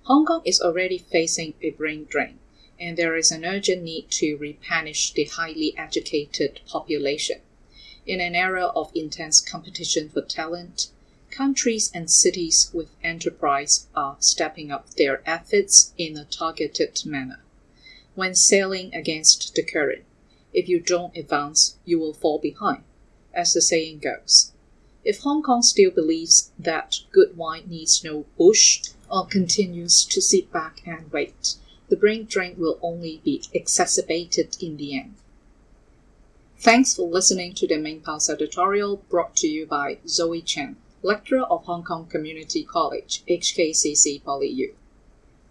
Hong Kong is already facing a brain drain, and there is an urgent need to replenish the highly educated population. In an era of intense competition for talent, countries and cities with enterprise are stepping up their efforts in a targeted manner. When sailing against the current, if you don't advance, you will fall behind, as the saying goes. If Hong Kong still believes that good wine needs no bush, or continues to sit back and wait, the brain drain will only be exacerbated in the end. Thanks for listening to the Main Pulse editorial brought to you by Zoe Chen, Lecturer of Hong Kong Community College, HKCC PolyU.